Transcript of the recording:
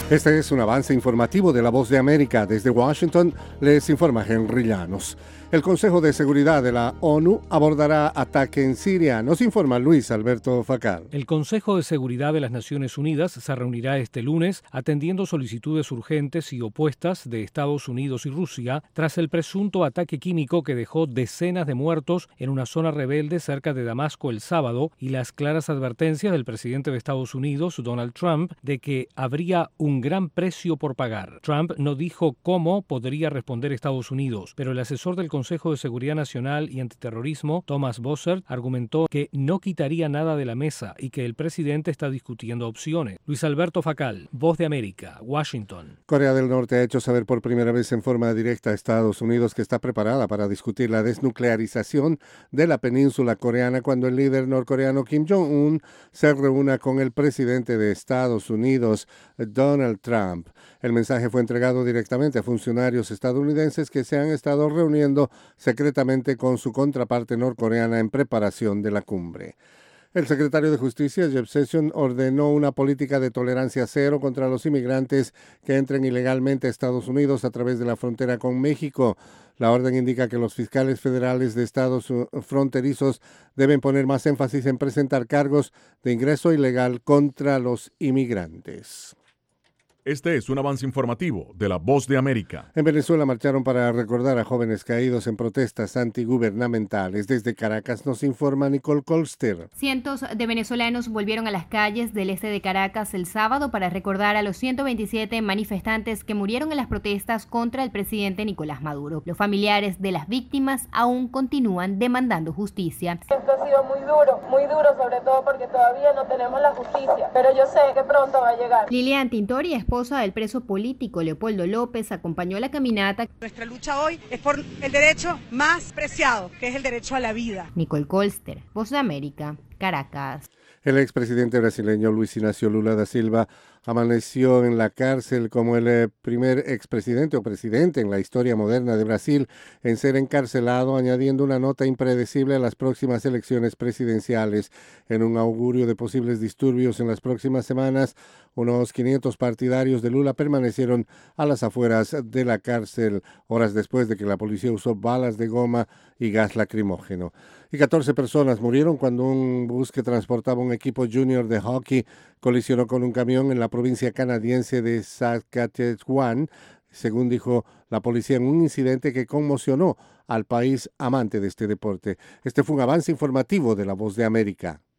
Este es un avance informativo de La Voz de América. Desde Washington les informa Henry Llanos. El Consejo de Seguridad de la ONU abordará ataque en Siria. Nos informa Luis Alberto Facal. El Consejo de Seguridad de las Naciones Unidas se reunirá este lunes atendiendo solicitudes urgentes y opuestas de Estados Unidos y Rusia tras el presunto ataque químico que dejó decenas de muertos en una zona rebelde cerca de Damasco el sábado y las claras advertencias del presidente de Estados Unidos, Donald Trump, de que habría un gran precio por pagar. Trump no dijo cómo podría responder Estados Unidos, pero el asesor del Consejo de Seguridad Nacional y Antiterrorismo, Thomas Bossert, argumentó que no quitaría nada de la mesa y que el presidente está discutiendo opciones. Luis Alberto Facal, Voz de América, Washington. Corea del Norte ha hecho saber por primera vez en forma directa a Estados Unidos que está preparada para discutir la desnuclearización de la península coreana cuando el líder norcoreano Kim Jong-un se reúna con el presidente de Estados Unidos, Donald Trump. El mensaje fue entregado directamente a funcionarios estadounidenses que se han estado reuniendo secretamente con su contraparte norcoreana en preparación de la cumbre. El secretario de Justicia, Jeff Sessions, ordenó una política de tolerancia cero contra los inmigrantes que entren ilegalmente a Estados Unidos a través de la frontera con México. La orden indica que los fiscales federales de estados fronterizos deben poner más énfasis en presentar cargos de ingreso ilegal contra los inmigrantes. Este es un avance informativo de La Voz de América. En Venezuela marcharon para recordar a jóvenes caídos en protestas antigubernamentales. Desde Caracas nos informa Nicole Colster. Cientos de venezolanos volvieron a las calles del este de Caracas el sábado para recordar a los 127 manifestantes que murieron en las protestas contra el presidente Nicolás Maduro. Los familiares de las víctimas aún continúan demandando justicia. Esto ha sido muy duro, sobre todo porque todavía no tenemos la justicia, pero yo sé que pronto va a llegar. Lilian Tintori, esposa del preso político Leopoldo López, acompañó la caminata. Nuestra lucha hoy es por el derecho más preciado, que es el derecho a la vida. Nicole Colster, Voz de América, Caracas. El expresidente brasileño Luis Inácio Lula da Silva amaneció en la cárcel como el primer expresidente o presidente en la historia moderna de Brasil en ser encarcelado, añadiendo una nota impredecible a las próximas elecciones presidenciales. En un augurio de posibles disturbios en las próximas semanas, unos 500 partidarios de Lula permanecieron a las afueras de la cárcel horas después de que la policía usó balas de goma y gas lacrimógeno. Y 14 personas murieron cuando un bus que transportaba un equipo junior de hockey colisionó con un camión en la provincia canadiense de Saskatchewan, según dijo la policía en un incidente que conmocionó al país amante de este deporte. Este fue un avance informativo de La Voz de América.